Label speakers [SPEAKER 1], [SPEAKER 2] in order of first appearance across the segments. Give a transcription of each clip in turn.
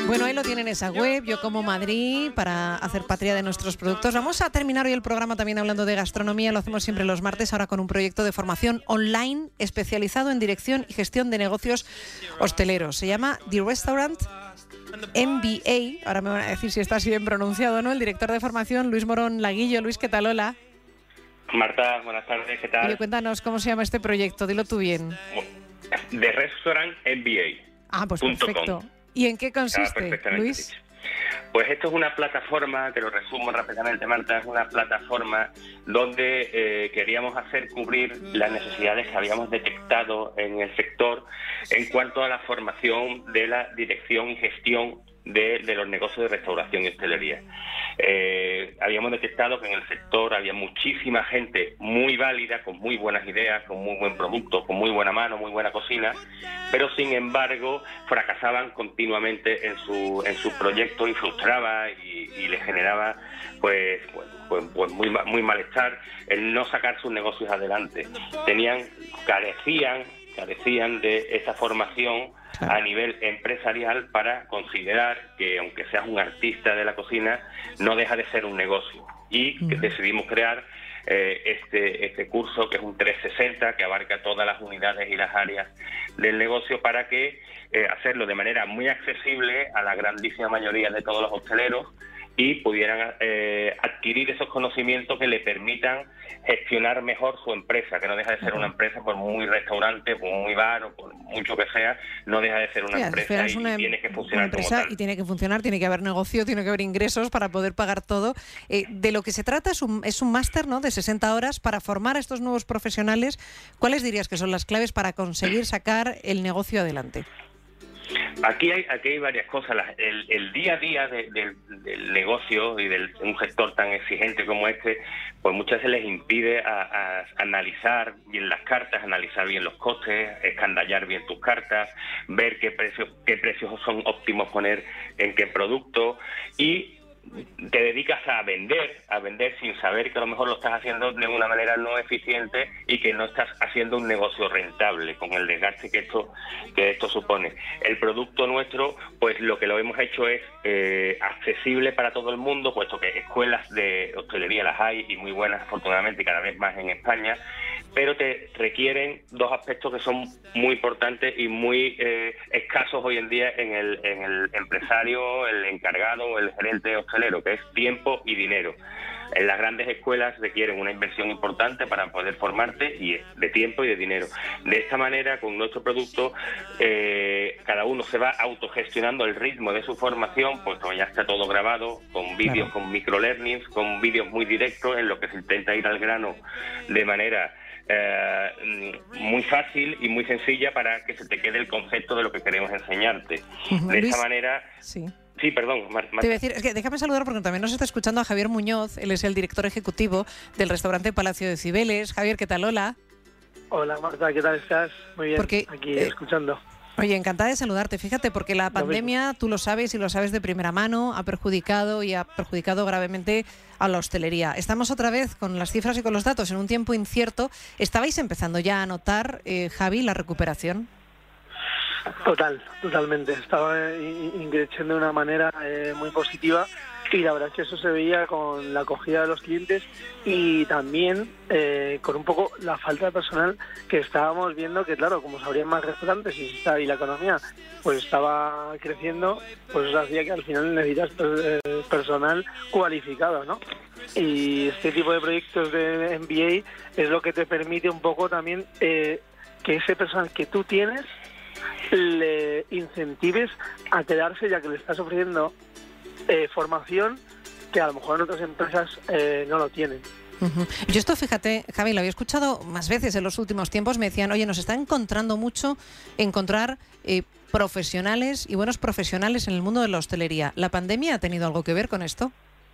[SPEAKER 1] Bueno, ahí lo tienen esa web, Yo Como Madrid, para hacer patria de nuestros productos. Vamos a terminar hoy el programa también hablando de gastronomía. Lo hacemos siempre los martes, ahora con un proyecto de formación online especializado en dirección y gestión de negocios hosteleros. Se llama The Restaurant MBA. Ahora me van a decir si está así bien pronunciado, ¿no? El director de formación, Luis Morón Laguillo. Luis, ¿qué tal? Hola.
[SPEAKER 2] Marta, buenas tardes, ¿qué tal?
[SPEAKER 1] Oye, cuéntanos cómo se llama este proyecto, dilo tú bien.
[SPEAKER 2] The Restaurant MBA.
[SPEAKER 1] Ah, pues perfecto. ¿Y en qué consiste, Luis?
[SPEAKER 2] Dicho. Pues esto es una plataforma, te lo resumo rápidamente, Marta, es una plataforma donde queríamos hacer cubrir las necesidades que habíamos detectado en el sector en cuanto a la formación de la dirección y gestión de los negocios de restauración y hostelería. Habíamos detectado que en el sector había muchísima gente muy válida, con muy buenas ideas, con muy buen producto, con muy buena mano, muy buena cocina, pero sin embargo fracasaban continuamente en su proyecto y frustraba y le generaba pues muy malestar el no sacar sus negocios adelante. Carecían de esa formación a nivel empresarial para considerar que, aunque seas un artista de la cocina, no deja de ser un negocio. Y que decidimos crear este curso, que es un 360, que abarca todas las unidades y las áreas del negocio, para que hacerlo de manera muy accesible a la grandísima mayoría de todos los hosteleros y pudieran adquirir esos conocimientos que le permitan gestionar mejor su empresa, que no deja de ser una empresa, por muy restaurante, por muy bar o por mucho que sea, no deja de ser una empresa y tiene que funcionar como tal.
[SPEAKER 1] Y tiene que funcionar, tiene que haber negocio, tiene que haber ingresos para poder pagar todo. De lo que se trata es un máster, ¿no?, de 60 horas para formar a estos nuevos profesionales. ¿Cuáles dirías que son las claves para conseguir sacar el negocio adelante?
[SPEAKER 2] Aquí hay varias cosas. El día a día del negocio y de un gestor tan exigente como este, pues muchas veces les impide a analizar bien las cartas, analizar bien los costes, escandallar bien tus cartas, ver qué precios son óptimos poner en qué producto, y te dedicas a vender sin saber que a lo mejor lo estás haciendo de una manera no eficiente y que no estás haciendo un negocio rentable con el desgaste que esto supone. El producto nuestro, pues lo que lo hemos hecho es accesible para todo el mundo, puesto que escuelas de hostelería las hay, y muy buenas, afortunadamente, y cada vez más en España, pero te requieren dos aspectos que son muy importantes y muy escasos hoy en día en el empresario, el encargado o el gerente hostelero, que es tiempo y dinero. En las grandes escuelas requieren una inversión importante para poder formarte, y de tiempo y de dinero. De esta manera, con nuestro producto, cada uno se va autogestionando el ritmo de su formación, pues ya está todo grabado, con vídeos, con microlearnings, con vídeos muy directos, en lo que se intenta ir al grano de manera muy fácil y muy sencilla, para que se te quede el concepto de lo que queremos enseñarte. De esta manera... Sí, perdón, Marta.
[SPEAKER 1] Te iba a decir, es que déjame saludar, porque también nos está escuchando a Javier Muñoz. Él es el director ejecutivo del restaurante Palacio de Cibeles. Javier, ¿qué tal? Hola.
[SPEAKER 3] Hola, Marta, ¿qué tal estás? Muy bien, aquí escuchando.
[SPEAKER 1] Oye, encantada de saludarte. Fíjate, porque la pandemia, tú lo sabes y lo sabes de primera mano, ha perjudicado gravemente a la hostelería. Estamos otra vez con las cifras y con los datos en un tiempo incierto. ¿Estabais empezando ya a notar, Javi, la recuperación?
[SPEAKER 3] Totalmente. Estaba ingresando de una manera muy positiva, y la verdad es que eso se veía con la acogida de los clientes y también con un poco la falta de personal que estábamos viendo, que claro, como se abrían más restaurantes y la economía pues estaba creciendo, pues eso hacía que al final necesitas personal cualificado, ¿no? Y este tipo de proyectos de MBA es lo que te permite un poco también que ese personal que tú tienes le incentives a quedarse, ya que le estás ofreciendo formación que a lo mejor en otras empresas no lo tienen.
[SPEAKER 1] Yo esto, fíjate, Javi, lo había escuchado más veces en los últimos tiempos. Me decían, oye, nos está encontrando mucho encontrar profesionales y buenos profesionales en el mundo de la hostelería. ¿La pandemia ha tenido algo que ver con esto?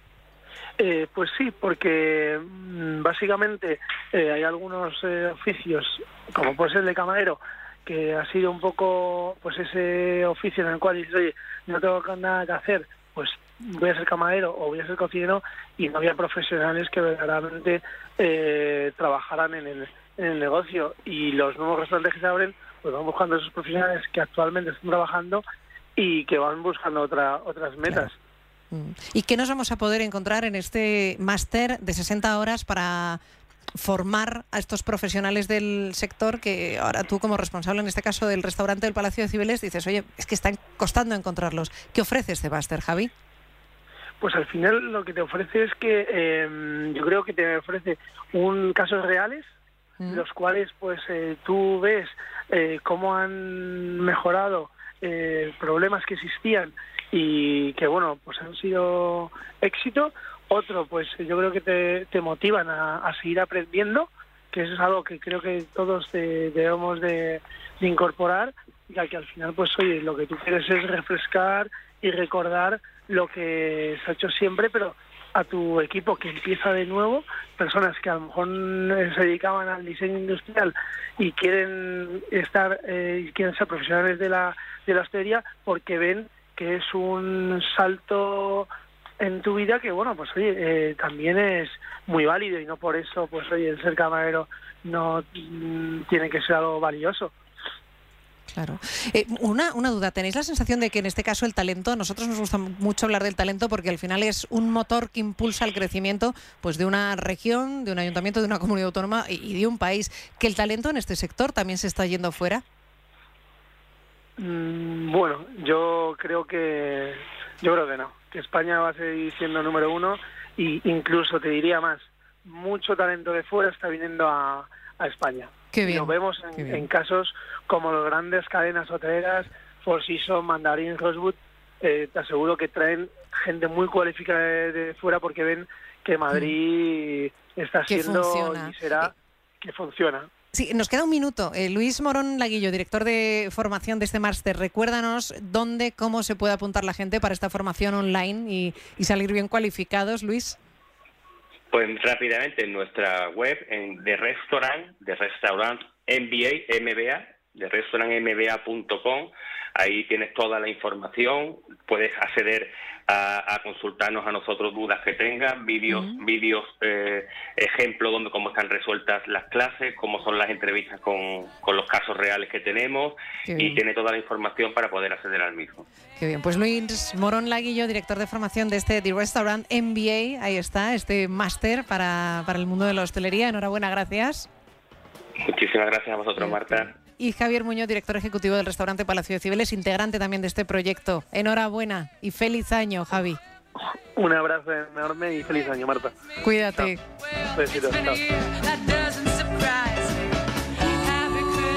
[SPEAKER 3] Pues sí, porque básicamente hay algunos oficios, como puede ser el de camarero, que ha sido un poco pues ese oficio en el cual dices, oye, no tengo nada que hacer, pues voy a ser camarero o voy a ser cocinero, y no había profesionales que verdaderamente trabajaran en el negocio. Y los nuevos restaurantes que se abren, pues van buscando esos profesionales que actualmente están trabajando y que van buscando otras metas.
[SPEAKER 1] Claro. ¿Y qué nos vamos a poder encontrar en este máster de 60 horas para formar a estos profesionales del sector que ahora tú, como responsable en este caso del restaurante del Palacio de Cibeles, dices, oye, es que están costando encontrarlos? ¿Qué ofrece este máster, Javi?
[SPEAKER 3] Pues al final lo que te ofrece es que yo creo que te ofrece casos reales, los cuales pues tú ves cómo han mejorado problemas que existían y que bueno, pues han sido éxito. Otro, pues yo creo que te motivan a seguir aprendiendo, que eso es algo que creo que todos debemos de incorporar, ya que al final pues oye, lo que tú quieres es refrescar y recordar lo que se ha hecho siempre, pero a tu equipo que empieza de nuevo, personas que a lo mejor se dedicaban al diseño industrial y quieren ser profesionales de la hostelería, porque ven que es un salto en tu vida que, bueno, pues oye, también es muy válido, y no por eso, pues oye, el ser camarero no tiene que ser algo valioso.
[SPEAKER 1] Claro. Una duda, ¿tenéis la sensación de que en este caso el talento, a nosotros nos gusta mucho hablar del talento porque al final es un motor que impulsa el crecimiento pues de una región, de un ayuntamiento, de una comunidad autónoma y de un país, que el talento en este sector también se está yendo fuera?
[SPEAKER 3] Bueno, yo creo que no, que España va a seguir siendo número uno, y incluso te diría más, mucho talento de fuera está viniendo a España.
[SPEAKER 1] Qué bien,
[SPEAKER 3] y lo vemos en casos como las grandes cadenas hoteleras, Four Seasons, Mandarin, Rosewood. Te aseguro que traen gente muy cualificada de fuera porque ven que Madrid está siendo y será que funciona.
[SPEAKER 1] Sí, nos queda un minuto. Luis Morón Laguillo, director de formación de este máster, recuérdanos dónde, cómo se puede apuntar la gente para esta formación online y salir bien cualificados, Luis.
[SPEAKER 2] Pues rápidamente en nuestra web, de restaurant MBA, de restaurantmba.com, ahí tienes toda la información, puedes acceder a consultarnos a nosotros dudas que tengas, vídeos ejemplos donde cómo están resueltas las clases, cómo son las entrevistas con los casos reales que tenemos, y tiene toda la información para poder acceder al mismo.
[SPEAKER 1] Qué bien, pues Luis Morón Laguillo, director de formación de The Restaurant MBA, ahí está, este máster para el mundo de la hostelería. Enhorabuena, gracias.
[SPEAKER 2] Muchísimas gracias a vosotros, Marta.
[SPEAKER 1] Y Javier Muñoz, director ejecutivo del restaurante Palacio de Cibeles, integrante también de este proyecto. Enhorabuena y feliz año, Javi.
[SPEAKER 3] Un abrazo enorme y feliz año, Marta.
[SPEAKER 1] Cuídate.
[SPEAKER 3] Chao. Besitos, chao.